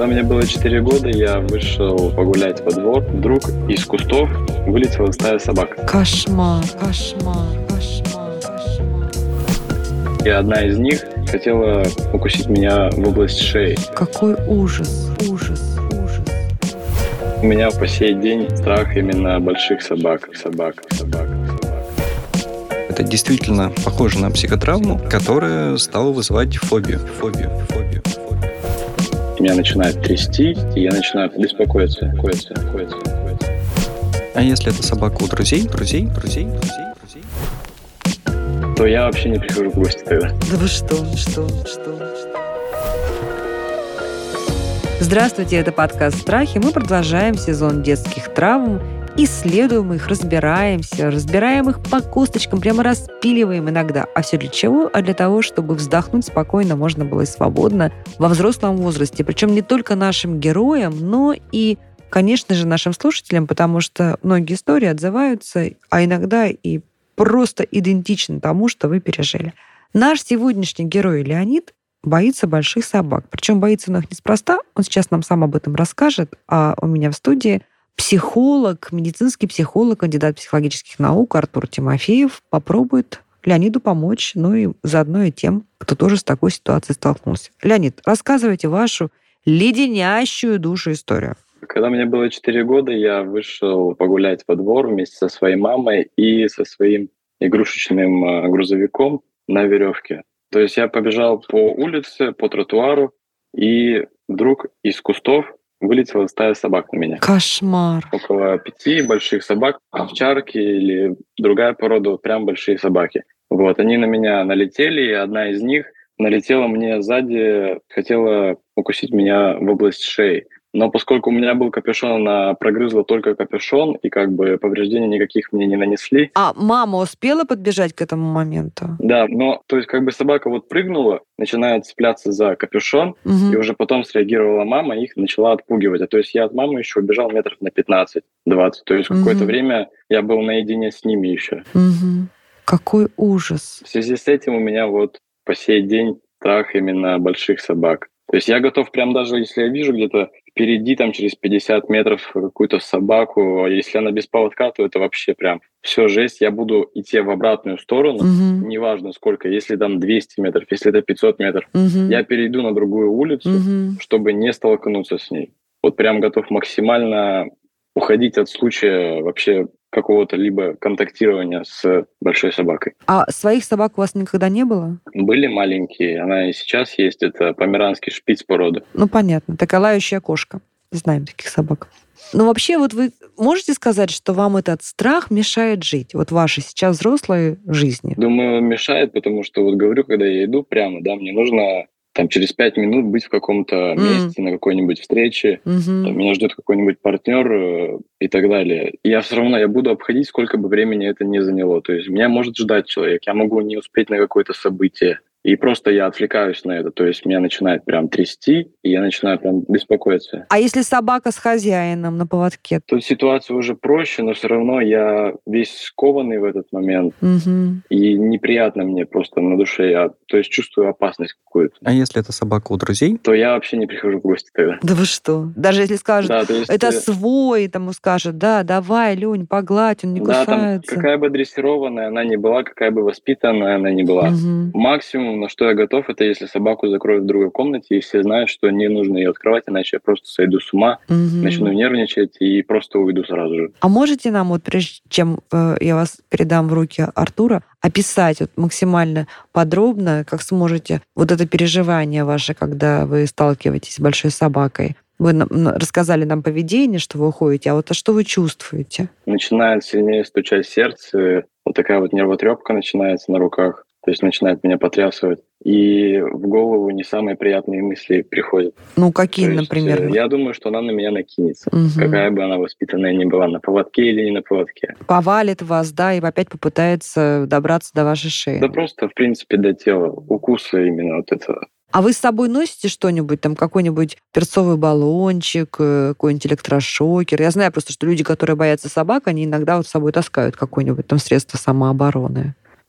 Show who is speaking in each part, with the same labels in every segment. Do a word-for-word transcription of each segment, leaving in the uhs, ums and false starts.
Speaker 1: Когда мне было четыре года, я вышел погулять во двор. Вдруг из кустов вылетела стая собак.
Speaker 2: Кошмар, кошмар, кошмар, кошмар.
Speaker 1: И одна из них хотела укусить меня в область шеи.
Speaker 2: Какой ужас, ужас, ужас.
Speaker 1: У меня по сей день страх именно больших собак, собак, собак, собак.
Speaker 3: Это действительно похоже на психотравму, которая стала вызывать фобию, фобию, фобию, фобию.
Speaker 1: Меня начинает трясти, и я начинаю беспокоиться, беспокоиться, беспокоиться, беспокоиться.
Speaker 3: А если это собака у друзей, друзей, друзей, друзей, друзей?
Speaker 1: То я вообще не прихожу в гости тогда.
Speaker 2: Да вы что, что, что? Здравствуйте, это подкаст «Страхи». Мы продолжаем сезон детских травм, исследуем их, разбираемся, разбираем их по косточкам, прямо распиливаем иногда. А все для чего? А для того, чтобы вздохнуть спокойно можно было и свободно во взрослом возрасте. Причем не только нашим героям, но и, конечно же, нашим слушателям, потому что многие истории отзываются, а иногда и просто идентичны тому, что вы пережили. Наш сегодняшний герой Леонид боится больших собак. Причем боится он их неспроста. Он сейчас нам сам об этом расскажет. А у меня в студии психолог, медицинский психолог, кандидат психологических наук Артур Тимофеев попробует Леониду помочь, ну и заодно и тем, кто тоже с такой ситуацией столкнулся. Леонид, рассказывайте вашу леденящую душу историю.
Speaker 1: Когда мне было четыре года, я вышел погулять во двор вместе со своей мамой и со своим игрушечным грузовиком на веревке. То есть я побежал по улице, по тротуару, и вдруг из кустов вылетела стая собак на меня.
Speaker 2: Кошмар.
Speaker 1: Около пяти больших собак, овчарки или другая порода, вот прям большие собаки. Вот, они на меня налетели, и одна из них налетела мне сзади, хотела укусить меня в область шеи. Но поскольку у меня был капюшон, она прогрызла только капюшон, и как бы повреждений никаких мне не нанесли.
Speaker 2: А мама успела подбежать к этому моменту?
Speaker 1: Да, но то есть как бы собака вот прыгнула, начинает цепляться за капюшон,
Speaker 2: угу.
Speaker 1: И уже потом среагировала мама, и их начала отпугивать. А то есть я от мамы еще убежал метров на пятнадцать-двадцать. То есть
Speaker 2: угу.
Speaker 1: какое-то время я был наедине с ними еще.
Speaker 2: Угу. Какой ужас.
Speaker 1: В связи с этим у меня вот по сей день страх именно больших собак. То есть я готов прям даже, если я вижу где-то впереди, там через пятьдесят метров какую-то собаку, если она без поводка, то это вообще прям все жесть. Я буду идти в обратную сторону,
Speaker 2: угу.
Speaker 1: неважно сколько, если там двести метров, если это пятьсот метров.
Speaker 2: Угу.
Speaker 1: Я перейду на другую улицу,
Speaker 2: угу.
Speaker 1: чтобы не столкнуться с ней. Вот прям готов максимально уходить от случая вообще какого-то либо контактирования с большой собакой.
Speaker 2: А своих собак у вас никогда не было?
Speaker 1: Были маленькие, она и сейчас есть, это померанский шпиц породы.
Speaker 2: Ну, понятно, такая лающая кошка. Знаем таких собак. Но вообще, вот вы можете сказать, что вам этот страх мешает жить? Вот вашей сейчас взрослой жизни?
Speaker 1: Думаю, мешает, потому что вот говорю, когда я иду прямо, да, мне нужно там через пять минут быть в каком-то mm. месте, на какой-нибудь встрече,
Speaker 2: mm-hmm.
Speaker 1: там, меня ждет какой-нибудь партнер э, и так далее. И я все равно, я буду обходить, сколько бы времени это ни заняло. То есть меня может ждать человек, я могу не успеть на какое-то событие. И просто я отвлекаюсь на это. То есть меня начинает прям трясти, и я начинаю прям беспокоиться.
Speaker 2: А если собака с хозяином на поводке?
Speaker 1: Тут ситуация уже проще, но все равно я весь скованный в этот момент.
Speaker 2: Угу.
Speaker 1: И неприятно мне просто на душе. Я, то есть чувствую опасность какую-то.
Speaker 3: А если это собака у друзей?
Speaker 1: То я вообще не прихожу в гости тогда.
Speaker 2: Да вы что? Даже если скажут,
Speaker 1: да, то есть,
Speaker 2: это свой, тому скажут, да, давай, Лёнь, погладь, он не
Speaker 1: да,
Speaker 2: кусается.
Speaker 1: Там, какая бы дрессированная она ни была, какая бы воспитанная она ни была.
Speaker 2: Угу.
Speaker 1: Максимум, на что я готов, это если собаку закроют в другой комнате, и все знают, что не нужно ее открывать, иначе я просто сойду с ума,
Speaker 2: угу.
Speaker 1: начну нервничать и просто уйду сразу же.
Speaker 2: А можете нам, вот прежде чем э, я вас передам в руки Артура, описать вот максимально подробно, как сможете, вот это переживание ваше, когда вы сталкиваетесь с большой собакой? Вы нам, рассказали нам поведение, что вы уходите, а вот а что вы чувствуете?
Speaker 1: Начинает сильнее стучать сердце, вот такая вот нервотрепка начинается на руках. То есть начинает меня потрясывать. И в голову не самые приятные мысли приходят.
Speaker 2: Ну, какие,
Speaker 1: То есть,
Speaker 2: например?
Speaker 1: Я думаю, что она на меня накинется.
Speaker 2: Угу.
Speaker 1: Какая бы она воспитанная ни была, на поводке или не на поводке.
Speaker 2: Повалит вас, да, и опять попытается добраться до вашей шеи.
Speaker 1: Да просто, в принципе, до тела. Укуса именно вот этого.
Speaker 2: А вы с собой носите что-нибудь, там какой-нибудь перцовый баллончик, какой-нибудь электрошокер? Я знаю просто, что люди, которые боятся собак, они иногда вот с собой таскают какое-нибудь там средство самообороны.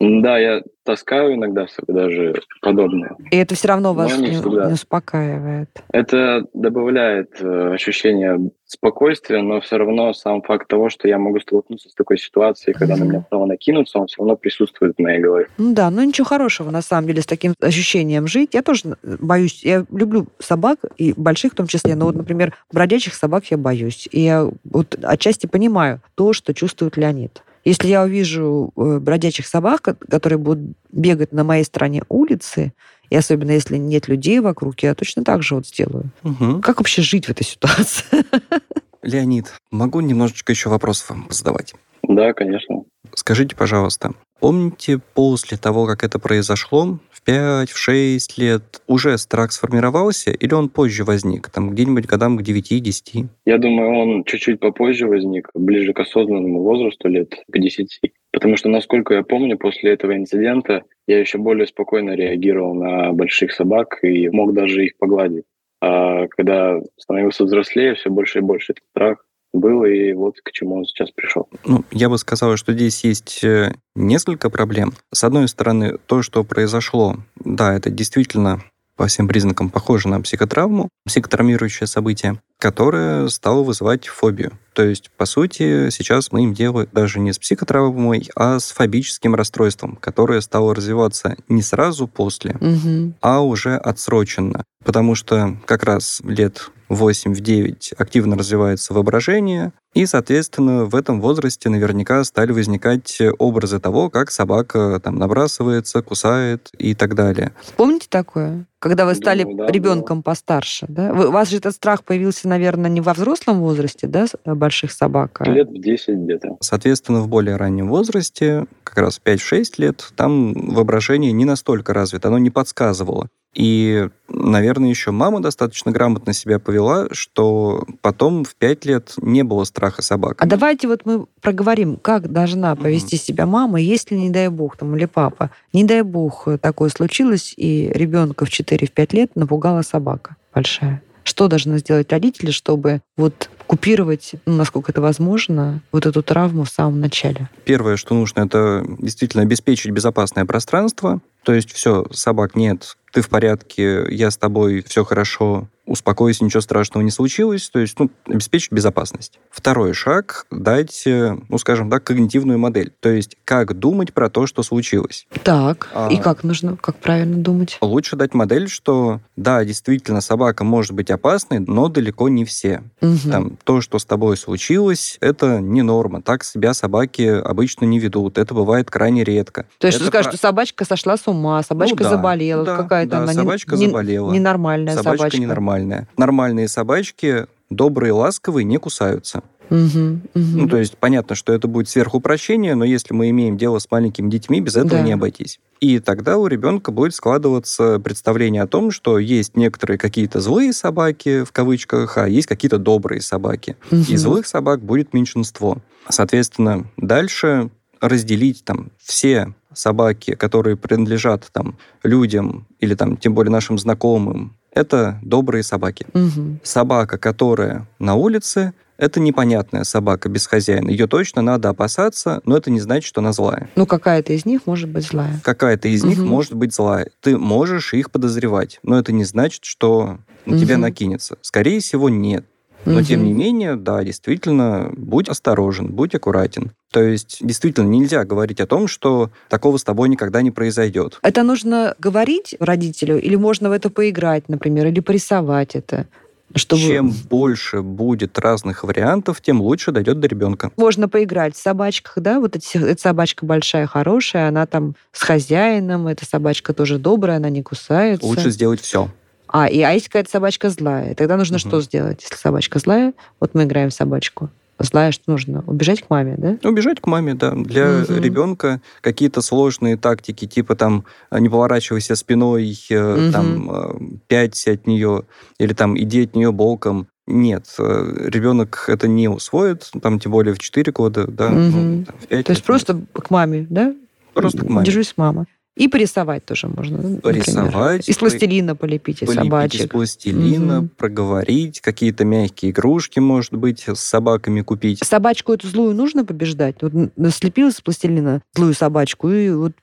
Speaker 1: Да, я таскаю иногда даже подобное.
Speaker 2: И это все равно вас
Speaker 1: Но не
Speaker 2: не,
Speaker 1: всегда.
Speaker 2: не успокаивает.
Speaker 1: Это добавляет э, ощущение спокойствия, но все равно сам факт того, что я могу столкнуться с такой ситуацией, когда на
Speaker 2: Мгм.
Speaker 1: меня снова накинутся, он все равно присутствует в моей голове.
Speaker 2: Ну да, ну ничего хорошего, на самом деле, с таким ощущением жить. Я тоже э, боюсь. Я люблю собак, и больших в том числе. Но вот, например, бродячих собак я боюсь. И я вот отчасти понимаю то, что чувствует Леонид. Если я увижу э, бродячих собак, ко- которые будут бегать на моей стороне улицы, и особенно если нет людей вокруг, я точно так же вот сделаю.
Speaker 3: Мгм.
Speaker 2: Как вообще жить в этой ситуации?
Speaker 3: Леонид, могу немножечко еще вопросов вам задавать?
Speaker 1: Да, конечно.
Speaker 3: Скажите, пожалуйста, помните, после того, как это произошло, в пять, в шесть лет, уже страх сформировался, или он позже возник, там где-нибудь годам к девяти-десяти?
Speaker 1: Я думаю, он чуть-чуть попозже возник, ближе к осознанному возрасту, лет к десяти. Потому что, насколько я помню, после этого инцидента я еще более спокойно реагировал на больших собак и мог даже их погладить. А когда становился взрослее, все больше и больше этот страх был, и вот к чему он сейчас пришел.
Speaker 3: Ну, я бы сказал, что здесь есть э, несколько проблем. С одной стороны, то, что произошло, да, это действительно по всем признакам похоже на психотравму, психотравмирующее событие, которое стало вызывать фобию. То есть, по сути, сейчас мы им дело даже не с психотравмой, а с фобическим расстройством, которое стало развиваться не сразу после,
Speaker 2: Мгм.
Speaker 3: а уже отсроченно. Потому что как раз лет восемь-девять активно развивается воображение, и, соответственно, в этом возрасте наверняка стали возникать образы того, как собака там набрасывается, кусает и так далее.
Speaker 2: Помните такое? Когда вы стали
Speaker 1: Думаю, да,
Speaker 2: ребенком постарше, да? Вы- у вас же этот страх появился, наверное, не во взрослом возрасте, да, с- э, больших собак? а-
Speaker 1: Лет в десять где-то.
Speaker 3: Соответственно, в более раннем возрасте, как раз пять-шесть лет, там воображение не настолько развито, оно не подсказывало. И, наверное, еще мама достаточно грамотно себя повела, что потом в пять лет не было страха собак.
Speaker 2: А давайте вот мы проговорим, как должна повести себя мама, если, не дай бог, там, или папа, не дай бог, э, такое случилось, и ребенка в четыре-пять лет напугала собака большая. Что должны сделать родители, чтобы вот купировать, ну, насколько это возможно, вот эту травму в самом начале?
Speaker 3: Первое, что нужно, это действительно обеспечить безопасное пространство. То есть все, собак нет, ты в порядке, я с тобой, все хорошо, успокойся, ничего страшного не случилось. То есть, ну, обеспечить безопасность. Второй шаг — дать, э, ну, скажем так, когнитивную модель. То есть, как думать про то, что случилось.
Speaker 2: Так,
Speaker 3: А-
Speaker 2: и как нужно, как правильно думать?
Speaker 3: Лучше дать модель, что да, действительно, собака может быть опасной, но далеко не все.
Speaker 2: Мгм.
Speaker 3: Там, то, что с тобой случилось, это не норма. Так себя собаки обычно не ведут. Это бывает крайне редко.
Speaker 2: То есть,
Speaker 3: Это
Speaker 2: что скажешь,
Speaker 3: про-
Speaker 2: что собачка сошла с ума, собачка
Speaker 3: Ну да,
Speaker 2: заболела,
Speaker 3: да,
Speaker 2: какая-то
Speaker 3: да,
Speaker 2: она не-
Speaker 3: собачка
Speaker 2: не-
Speaker 3: заболела.
Speaker 2: ненормальная
Speaker 3: Собачка
Speaker 2: собачка.
Speaker 3: ненормальная. Нормальные собачки, добрые, ласковые, не кусаются.
Speaker 2: Мгм, мгм.
Speaker 3: Ну, то есть понятно, что это будет сверхупрощение, но если мы имеем дело с маленькими детьми, без этого
Speaker 2: Да.
Speaker 3: не обойтись. И тогда у ребенка будет складываться представление о том, что есть некоторые какие-то злые собаки, в кавычках, а есть какие-то добрые собаки.
Speaker 2: Мгм.
Speaker 3: И злых собак будет меньшинство. Соответственно, дальше разделить там все собаки, которые принадлежат там людям или там тем более нашим знакомым, это добрые собаки.
Speaker 2: Мгм.
Speaker 3: Собака, которая на улице, это непонятная собака без хозяина. Ее точно надо опасаться, но это не значит, что она злая.
Speaker 2: Ну, какая-то из них может быть злая.
Speaker 3: Какая-то из них
Speaker 2: Мгм.
Speaker 3: может быть злая. Ты можешь их подозревать, но это не значит, что на тебя
Speaker 2: Мгм.
Speaker 3: накинется. Скорее всего, нет. Но, тем
Speaker 2: Мгм.
Speaker 3: не менее, да, действительно, будь осторожен, будь аккуратен. То есть, действительно, нельзя говорить о том, что такого с тобой никогда не произойдет.
Speaker 2: Это нужно говорить родителю, или можно в это поиграть, например, или порисовать это? Чтобы...
Speaker 3: Чем больше будет разных вариантов, тем лучше дойдет до ребенка.
Speaker 2: Можно поиграть в собачках, да, вот эти, эта собачка большая, хорошая, она там с хозяином, эта собачка тоже добрая, она не кусается.
Speaker 3: Лучше сделать все.
Speaker 2: А, и, а если какая-то собачка злая, тогда нужно
Speaker 3: Мгм.
Speaker 2: что сделать? Если собачка злая, вот мы играем в собачку. Злая, что нужно? Убежать к маме, да?
Speaker 3: Убежать к маме, да. Для
Speaker 2: Мгм.
Speaker 3: ребенка какие-то сложные тактики, типа там не поворачивайся спиной, э,
Speaker 2: Мгм.
Speaker 3: там э, пяться от нее, или там иди от нее боком. Нет, э, ребенок это не усвоит, там тем более в четыре года, да, ну,
Speaker 2: Мгм.
Speaker 3: там, в пять
Speaker 2: То есть
Speaker 3: лет.
Speaker 2: просто к маме, да?
Speaker 3: Просто к маме.
Speaker 2: Держусь мама. И порисовать тоже можно, да, например.
Speaker 3: Порисовать,
Speaker 2: Из пластилина полепить, из
Speaker 3: полепить
Speaker 2: собачек.
Speaker 3: из пластилина,
Speaker 2: Мгм.
Speaker 3: проговорить, какие-то мягкие игрушки, может быть, с собаками купить.
Speaker 2: Собачку эту злую нужно побеждать? Вот н- слепил из пластилина злую собачку и вот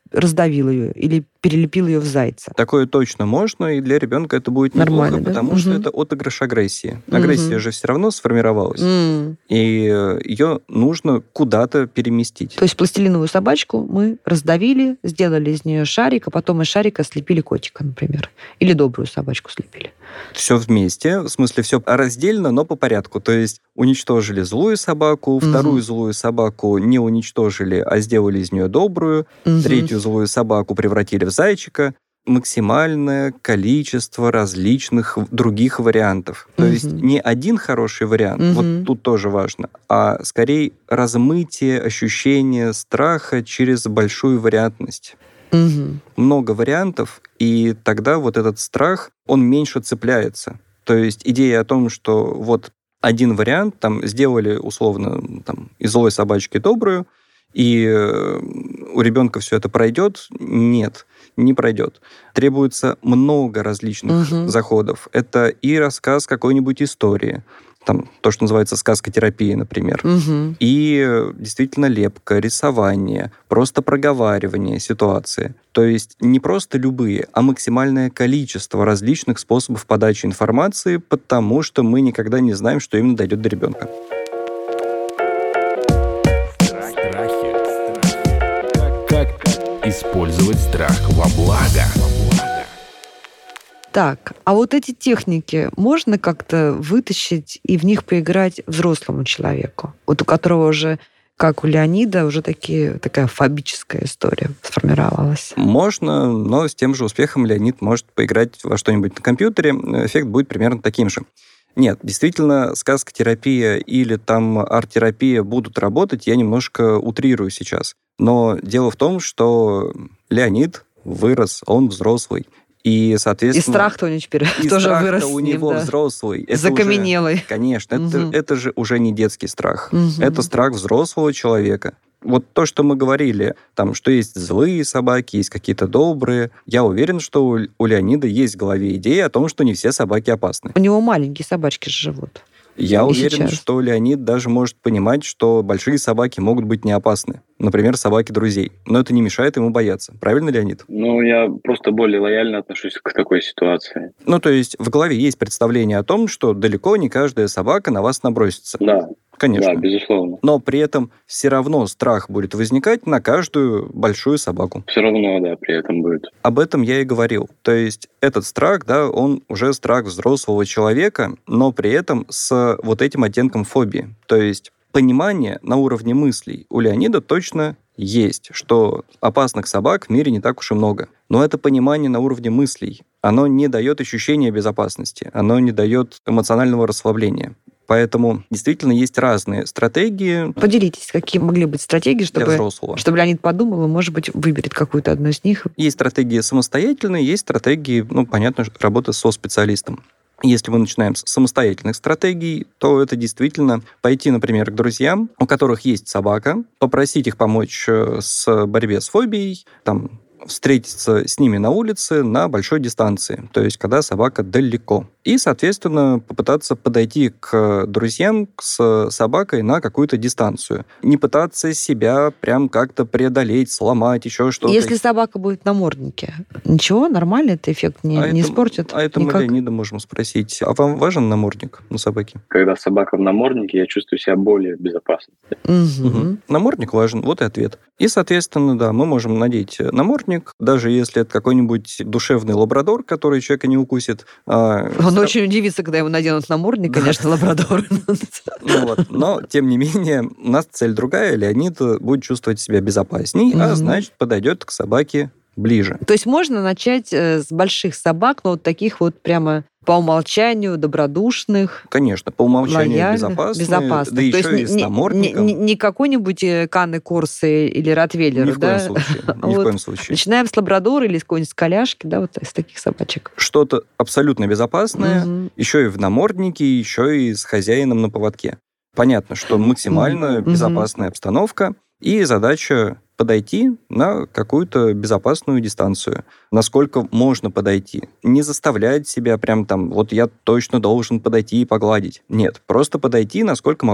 Speaker 2: раздавил ее или перелепил ее в зайца.
Speaker 3: Такое точно можно, и для ребенка это будет неплохо,
Speaker 2: Нормально, да?
Speaker 3: потому
Speaker 2: Угу.
Speaker 3: что это отыгрыш агрессии. Агрессия
Speaker 2: Угу.
Speaker 3: же все равно сформировалась,
Speaker 2: М.
Speaker 3: и ее нужно куда-то переместить.
Speaker 2: То есть пластилиновую собачку мы раздавили, сделали из нее шарик, а потом из шарика слепили котика, например. Или добрую собачку слепили.
Speaker 3: Все вместе, в смысле, все раздельно, но по порядку. То есть уничтожили злую собаку,
Speaker 2: Угу.
Speaker 3: вторую злую собаку не уничтожили, а сделали из нее добрую,
Speaker 2: Угу.
Speaker 3: третью злую собаку превратили в зайчика. Максимальное количество различных других вариантов. То
Speaker 2: Мгм.
Speaker 3: есть не один хороший вариант,
Speaker 2: Мгм.
Speaker 3: вот тут тоже важно, а скорее размытие ощущения страха через большую вариантность.
Speaker 2: Угу.
Speaker 3: Много вариантов, и тогда вот этот страх, он меньше цепляется. То есть идея о том, что вот один вариант, там сделали условно там, из злой собачки добрую, и у ребенка все это пройдет, нет, не пройдет. Требуется много различных
Speaker 2: Угу.
Speaker 3: заходов. Это и рассказ какой-нибудь истории, там, то, что называется сказкотерапия, например,
Speaker 2: Угу.
Speaker 3: и действительно лепка, рисование, просто проговаривание ситуации. То есть не просто любые, а максимальное количество различных способов подачи информации, потому что мы никогда не знаем, что именно дойдет до ребенка.
Speaker 4: Как использовать страх во благо?
Speaker 2: Так, а вот эти техники можно как-то вытащить и в них поиграть взрослому человеку? Вот у которого уже, как у Леонида, уже такие, такая фобическая история сформировалась.
Speaker 3: Можно, но с тем же успехом Леонид может поиграть во что-нибудь на компьютере. Эффект будет примерно таким же. Нет, действительно, сказкотерапия или там арт-терапия будут работать, я немножко утрирую сейчас. Но дело в том, что Леонид вырос, он взрослый. И, соответственно...
Speaker 2: И страх-то у него теперь
Speaker 3: и
Speaker 2: тоже
Speaker 3: страх-то
Speaker 2: вырос
Speaker 3: у
Speaker 2: с ним,
Speaker 3: него
Speaker 2: да.
Speaker 3: взрослый. Это
Speaker 2: Закаменелый.
Speaker 3: Уже, конечно,
Speaker 2: Мгм.
Speaker 3: это, это же уже не детский страх.
Speaker 2: Мгм.
Speaker 3: Это страх взрослого человека. Вот то, что мы говорили, там, что есть злые собаки, есть какие-то добрые. Я уверен, что у, у Леонида есть в голове идея о том, что не все собаки опасны.
Speaker 2: У него маленькие собачки же живут.
Speaker 3: Я
Speaker 2: И
Speaker 3: уверен,
Speaker 2: сейчас.
Speaker 3: что Леонид даже может понимать, что большие собаки могут быть не опасны. Например, собаки друзей. Но это не мешает ему бояться. Правильно, Леонид?
Speaker 1: Ну, я просто более лояльно отношусь к такой ситуации.
Speaker 3: Ну, то есть в голове есть представление о том, что далеко не каждая собака на вас набросится.
Speaker 1: Да,
Speaker 3: Конечно.
Speaker 1: да, безусловно.
Speaker 3: Но при этом все равно страх будет возникать на каждую большую собаку.
Speaker 1: Все равно, да, при этом будет.
Speaker 3: Об этом я и говорил. То есть этот страх, да, он уже страх взрослого человека, но при этом с вот этим оттенком фобии. То есть понимание на уровне мыслей у Леонида точно есть, что опасных собак в мире не так уж и много. Но это понимание на уровне мыслей. Оно не дает ощущения безопасности, оно не дает эмоционального расслабления. Поэтому действительно есть разные стратегии
Speaker 2: Поделитесь, какие могли быть стратегии,
Speaker 3: для
Speaker 2: чтобы,
Speaker 3: взрослого.
Speaker 2: чтобы Леонид подумал и, может быть, выберет какую-то одну из них.
Speaker 3: Есть стратегии самостоятельные, есть стратегии, ну, понятно, работы со специалистом. Если мы начинаем с самостоятельных стратегий, то это действительно пойти, например, к друзьям, у которых есть собака, попросить их помочь с борьбе с фобией, там, встретиться с ними на улице на большой дистанции, то есть когда собака далеко. И, соответственно, попытаться подойти к друзьям с собакой на какую-то дистанцию. Не пытаться себя прям как-то преодолеть, сломать, еще что-то.
Speaker 2: Если собака будет в наморднике, ничего, нормально, этот эффект не,
Speaker 3: а
Speaker 2: не
Speaker 3: это,
Speaker 2: испортит?
Speaker 3: А это мы
Speaker 2: никак?
Speaker 3: Леонида можем спросить. А вам важен намордник на собаке?
Speaker 1: Когда собака в наморднике, я чувствую себя более безопасно.
Speaker 2: Угу.
Speaker 3: Угу. Намордник важен, вот и ответ. И, соответственно, да, мы можем надеть намордник, даже если это какой-нибудь душевный лабрадор, который человека не укусит. А,
Speaker 2: Он
Speaker 3: стра-
Speaker 2: очень удивится, когда ему наденут намордник, конечно, лабрадор.
Speaker 3: Ну вот. Но, тем не менее, у нас цель другая. Леонид будет чувствовать себя безопасней, а
Speaker 2: Мгм.
Speaker 3: значит, подойдет к собаке ближе.
Speaker 2: То есть можно начать э, с больших собак, но вот таких вот прямо по умолчанию добродушных,
Speaker 3: Конечно, по умолчанию
Speaker 2: лояльных,
Speaker 3: безопасные,
Speaker 2: безопасных.
Speaker 3: да
Speaker 2: То
Speaker 3: еще
Speaker 2: есть
Speaker 3: и
Speaker 2: не-
Speaker 3: с
Speaker 2: не, не,
Speaker 3: намордником.
Speaker 2: не- не какой-нибудь э, Канны Корсы или Ротвейлер,
Speaker 3: Ни в
Speaker 2: да?
Speaker 3: коем случае. Ни в
Speaker 2: Вот.
Speaker 3: коем случае.
Speaker 2: Начинаем с лабрадора или с какой-нибудь коляшки, да, вот из таких собачек.
Speaker 3: Что-то абсолютно безопасное,
Speaker 2: Мгм.
Speaker 3: еще и в наморднике, еще и с хозяином на поводке. Понятно, что максимально
Speaker 2: Мгм.
Speaker 3: безопасная обстановка, и задача подойти на какую-то безопасную дистанцию. Насколько можно подойти. Не заставлять себя прям там, вот я точно должен подойти и погладить. Нет, просто подойти, насколько могу.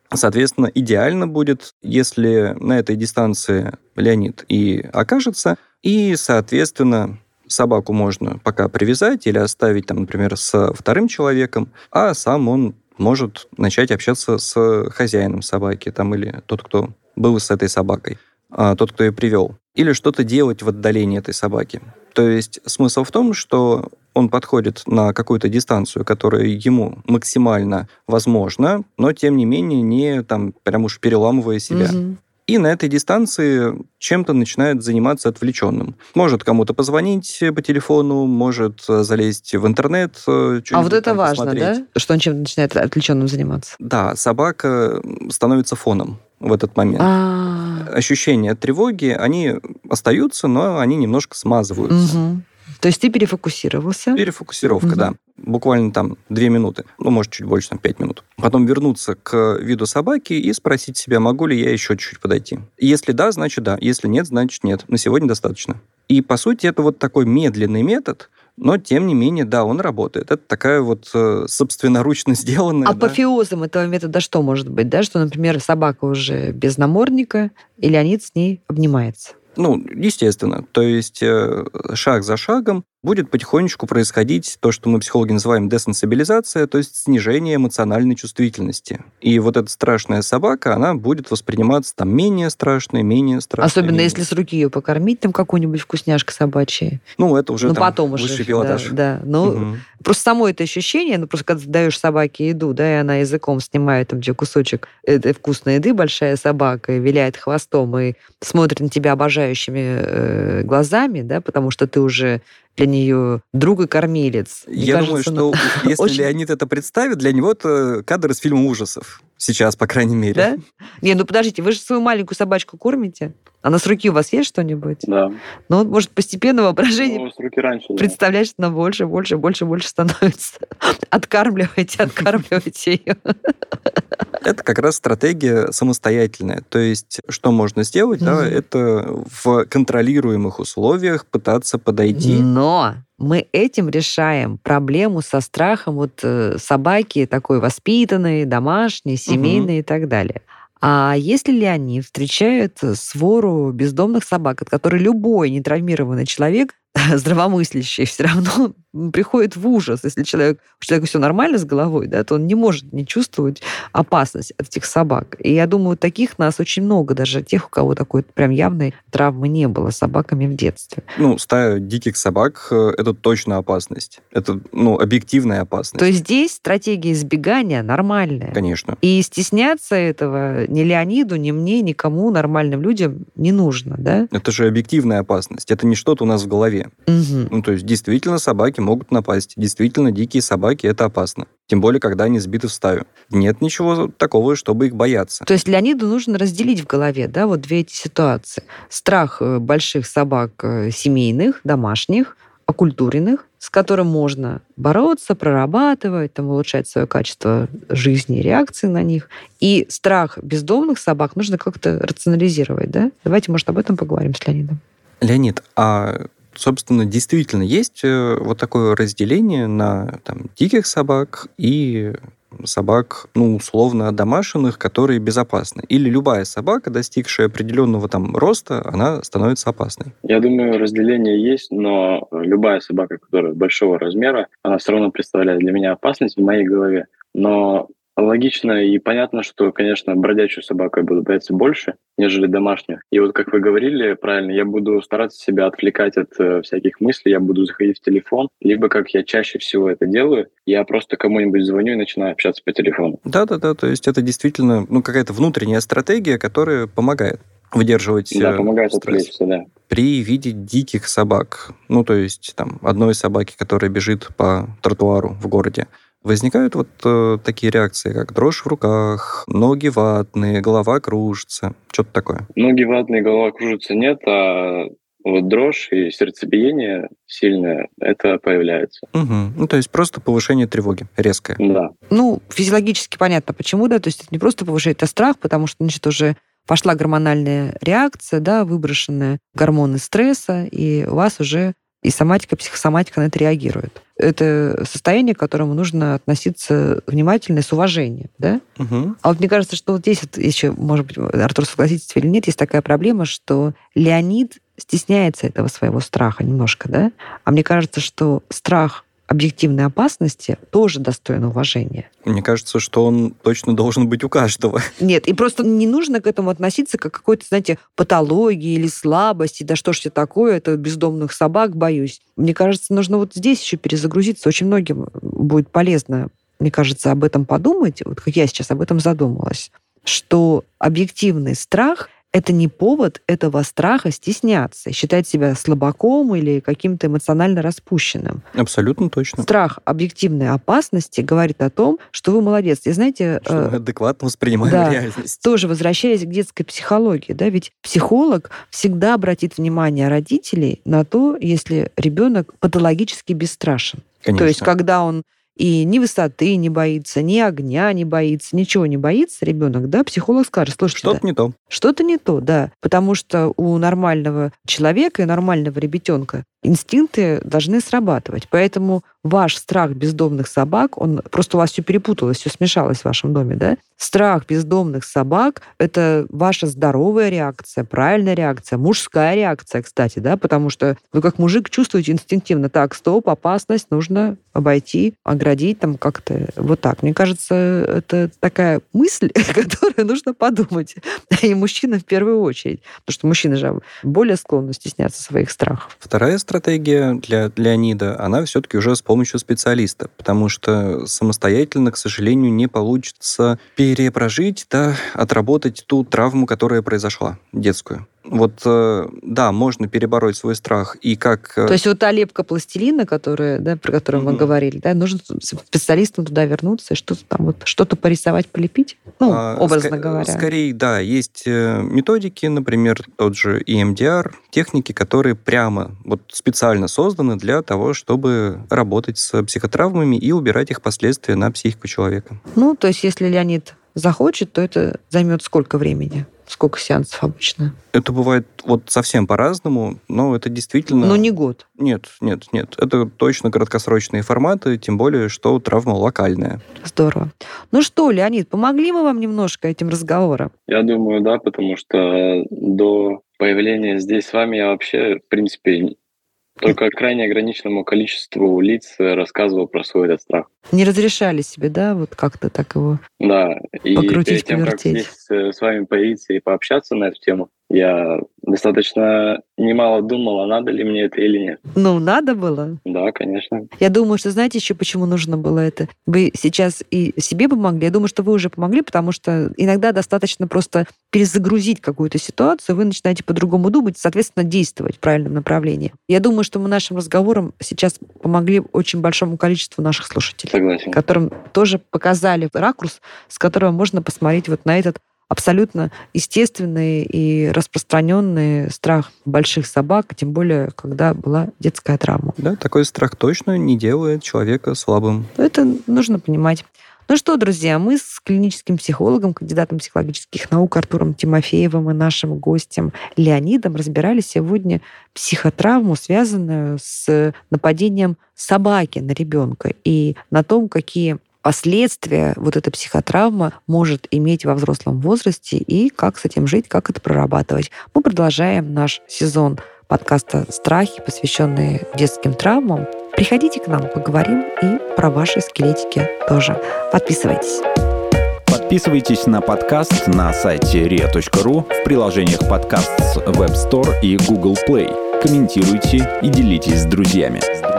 Speaker 3: Соответственно, идеально будет, если на этой дистанции Леонид и окажется, и, соответственно, собаку можно пока привязать или оставить, там, например, со вторым человеком, а сам он может начать общаться с хозяином собаки, там, или тот, кто был с этой собакой, а, тот, кто ее привел. Или что-то делать в отдалении этой собаки. То есть смысл в том, что он подходит на какую-то дистанцию, которая ему максимально возможна, но, тем не менее, не там прям уж переламывая себя. Угу. И на этой дистанции чем-то начинает заниматься отвлеченным. Может кому-то позвонить по телефону, может залезть в интернет.
Speaker 2: А вот это важно, посмотреть. Да? Что он чем-то начинает отвлеченным заниматься?
Speaker 3: Да, собака становится фоном в этот момент. А-а-а. Ощущения тревоги, они остаются, но они немножко смазываются.
Speaker 2: Угу. То есть ты перефокусировался?
Speaker 3: Перефокусировка, угу. да. Буквально там две минуты, ну, может, чуть больше, там, пять минут. Потом вернуться к виду собаки и спросить себя, могу ли я еще чуть-чуть подойти. Если да, значит да. Если нет, значит нет. На сегодня достаточно. И, по сути, это вот такой медленный метод, но, тем не менее, да, он работает. Это такая вот э, собственноручно сделанная...
Speaker 2: Апофеозом да? этого метода что может быть? Да? Что, например, собака уже без намордника, и Леонид с ней обнимается.
Speaker 3: Ну, естественно. То есть э, шаг за шагом будет потихонечку происходить то, что мы, психологи, называем десенсибилизация, то есть снижение эмоциональной чувствительности. И вот эта страшная собака, она будет восприниматься там менее страшной, менее страшной.
Speaker 2: Особенно
Speaker 3: менее...
Speaker 2: если с руки ее покормить, там какую-нибудь вкусняшку собачьей.
Speaker 3: Ну, это уже
Speaker 2: ну,
Speaker 3: там
Speaker 2: потом
Speaker 3: высший
Speaker 2: уже,
Speaker 3: пилотаж.
Speaker 2: Да, да. Ну, угу. Просто само это ощущение, ну, просто когда ты даешь собаке еду, да, и она языком снимает там тебе кусочек этой вкусной еды, большая собака, и виляет хвостом, и смотрит на тебя обожающими э, глазами, да, потому что ты уже для нее друг и кормилец. Мне
Speaker 3: Я
Speaker 2: кажется,
Speaker 3: думаю, что ну, если очень... Леонид это представит, для него это кадр из фильма ужасов. Сейчас, по крайней мере.
Speaker 2: Да? Не, ну подождите, вы же свою маленькую собачку кормите? Она с руки у вас есть что-нибудь?
Speaker 1: Да.
Speaker 2: Ну, вот, может, постепенно воображение
Speaker 1: ну, с руки раньше, да.
Speaker 2: представлять, что она больше, больше, больше, больше становится. Откармливайте, откармливайте ее.
Speaker 3: Это как раз стратегия самостоятельная. То есть, что можно сделать, mm-hmm. да, это в контролируемых условиях пытаться подойти.
Speaker 2: Но мы этим решаем проблему со страхом вот собаки такой воспитанной, домашней, семейной mm-hmm. и так далее. А если Леонид встречает свору бездомных собак, от которой любой нетравмированный человек, здравомыслящий, все равно приходит в ужас. Если человек, у человека все нормально с головой, да, то он не может не чувствовать опасность от этих собак. И я думаю, таких нас очень много, даже тех, у кого такой прям явной травмы не было с собаками в детстве.
Speaker 3: Ну, стая диких собак — это точно опасность. Это, ну, объективная опасность.
Speaker 2: То есть здесь стратегия избегания нормальная.
Speaker 3: Конечно.
Speaker 2: И стесняться этого ни Леониду, ни мне, никому, нормальным людям не нужно, да?
Speaker 3: Это же объективная опасность. Это не что-то у нас в голове.
Speaker 2: Угу.
Speaker 3: Ну, то есть действительно собаки могут напасть. Действительно дикие собаки — это опасно. Тем более, когда они сбиты в стаю. Нет ничего такого, чтобы их бояться.
Speaker 2: То есть Леониду нужно разделить в голове, да, вот две эти ситуации. Страх больших собак семейных, домашних, окультуренных, с которым можно бороться, прорабатывать, там, улучшать свое качество жизни, реакции на них. И страх бездомных собак нужно как-то рационализировать, да? Давайте, может, об этом поговорим с Леонидом.
Speaker 3: Леонид, а, собственно, действительно есть вот такое разделение на там, диких собак и собак, ну, условно, домашних, которые безопасны? Или любая собака, достигшая определенного там роста, она становится опасной?
Speaker 1: Я думаю, разделение есть, но любая собака, которая большого размера, она все равно представляет для меня опасность в моей голове. Но логично и понятно, что, конечно, бродячую собаку я буду бояться больше, нежели домашнюю. И вот, как вы говорили правильно, я буду стараться себя отвлекать от э, всяких мыслей, я буду заходить в телефон, либо, как я чаще всего это делаю, я просто кому-нибудь звоню и начинаю общаться по телефону.
Speaker 3: Да-да-да, то есть это действительно ну, какая-то внутренняя стратегия, которая помогает выдерживать
Speaker 1: да, помогает
Speaker 3: стресс.
Speaker 1: Отвлечься, да.
Speaker 3: При виде диких собак, ну, то есть там одной собаки, которая бежит по тротуару в городе, возникают вот э, такие реакции, как дрожь в руках, ноги ватные, голова кружится, что-то такое.
Speaker 1: Ноги ватные, голова кружится нет, а вот дрожь и сердцебиение сильное, это появляется.
Speaker 3: Угу. Ну, то есть просто повышение тревоги, резкое.
Speaker 1: Да.
Speaker 2: Ну, физиологически понятно, почему, да, то есть это не просто повышает, а страх, потому что, значит, уже пошла гормональная реакция, да, выброшенные гормоны стресса, и у вас уже и соматика, психосоматика на это реагирует. Это состояние, к которому нужно относиться внимательно и с уважением, да?
Speaker 3: Угу.
Speaker 2: А вот мне кажется, что вот здесь вот еще, может быть, Артур, согласитесь или нет, есть такая проблема, что Леонид стесняется этого своего страха немножко, да? А мне кажется, что страх объективной опасности тоже достоин уважения.
Speaker 3: Мне кажется, что он точно должен быть у каждого.
Speaker 2: Нет, и просто не нужно к этому относиться как к какой-то, знаете, патологии или слабости. Да что ж это такое, это бездомных собак боюсь. Мне кажется, нужно вот здесь еще перезагрузиться. Очень многим будет полезно, мне кажется, об этом подумать, вот как я сейчас об этом задумалась, что объективный страх — это не повод этого страха стесняться, считать себя слабаком или каким-то эмоционально распущенным.
Speaker 3: Абсолютно точно.
Speaker 2: Страх объективной опасности говорит о том, что вы молодец. И знаете...
Speaker 3: Что мы адекватно воспринимаем
Speaker 2: да,
Speaker 3: реальность.
Speaker 2: Тоже возвращаясь к детской психологии, да, ведь психолог всегда обратит внимание родителей на то, если ребенок патологически бесстрашен.
Speaker 3: Конечно.
Speaker 2: То есть когда он и ни высоты не боится, ни огня не боится, ничего не боится ребенок, да, психолог скажет, слушайте,
Speaker 3: что-то
Speaker 2: да,
Speaker 3: не то.
Speaker 2: Что-то не то, да. Потому что у нормального человека и нормального ребятенка инстинкты должны срабатывать. Поэтому ваш страх бездомных собак, он просто у вас все перепуталось, все смешалось в вашем доме, да? Страх бездомных собак — это ваша здоровая реакция, правильная реакция, мужская реакция, кстати, да, потому что вы как мужик чувствуете инстинктивно, так, стоп, опасность, нужно обойти, оградить там как-то вот так. Мне кажется, это такая мысль, которую нужно подумать. И мужчина в первую очередь. Потому что мужчины же более склонны стесняться своих страхов.
Speaker 3: Вторая стратегия для Леонида, она все-таки уже с помощью специалиста, потому что самостоятельно, к сожалению, не получится перепрожить, да, отработать ту травму, которая произошла, детскую. Вот, да, можно перебороть свой страх. И как...
Speaker 2: То есть вот та лепка пластилина, которая, да, про которую mm-hmm. мы говорили, да, нужно специалистам туда вернуться и что-то там вот, что-то порисовать, полепить? Ну, а, образно ск- говоря.
Speaker 3: Скорее, да, есть методики, например, тот же и эм ди ар, техники, которые прямо вот специально созданы для того, чтобы работать с психотравмами и убирать их последствия на психику человека.
Speaker 2: Ну, то есть если Леонид захочет, то это займет сколько времени? Сколько сеансов обычно?
Speaker 3: Это бывает вот совсем по-разному, но это действительно...
Speaker 2: Но не год?
Speaker 3: Нет, нет, нет. Это точно краткосрочные форматы, тем более, что травма локальная.
Speaker 2: Здорово. Ну что, Леонид, помогли мы вам немножко этим разговором?
Speaker 1: Я думаю, да, потому что до появления здесь с вами я вообще, в принципе, только крайне ограниченному количеству лиц рассказывал про свой этот страх.
Speaker 2: Не разрешали себе, да, вот как-то так его
Speaker 1: да, и
Speaker 2: покрутить,
Speaker 1: перед тем,
Speaker 2: повертеть.
Speaker 1: как здесь с вами появиться и пообщаться на эту тему, я достаточно немало думал, а надо ли мне это или нет.
Speaker 2: Ну, надо было?
Speaker 1: Да, конечно.
Speaker 2: Я думаю, что знаете еще, почему нужно было это? Вы сейчас и себе помогли, я думаю, что вы уже помогли, потому что иногда достаточно просто перезагрузить какую-то ситуацию, вы начинаете по-другому думать, соответственно, действовать в правильном направлении. Я думаю, что мы нашим разговором сейчас помогли очень большому количеству наших слушателей.
Speaker 1: Согласен.
Speaker 2: Которым тоже показали ракурс, с которого можно посмотреть вот на этот абсолютно естественный и распространенный страх больших собак, тем более, когда была детская травма.
Speaker 3: Да, такой страх точно не делает человека слабым.
Speaker 2: Это нужно понимать. Ну что, друзья, мы с клиническим психологом, кандидатом психологических наук Артуром Тимофеевым и нашим гостем Леонидом разбирали сегодня психотравму, связанную с нападением собаки на ребенка, и на том, какие последствия вот эта психотравма может иметь во взрослом возрасте и как с этим жить, как это прорабатывать. Мы продолжаем наш сезон подкаста «Страхи», посвященные детским травмам. Приходите к нам, поговорим и про ваши скелетики тоже. Подписывайтесь.
Speaker 4: Подписывайтесь на подкаст на сайте риа точка ру, в приложениях подкаст с Web Store и Google Play. Комментируйте и делитесь с друзьями.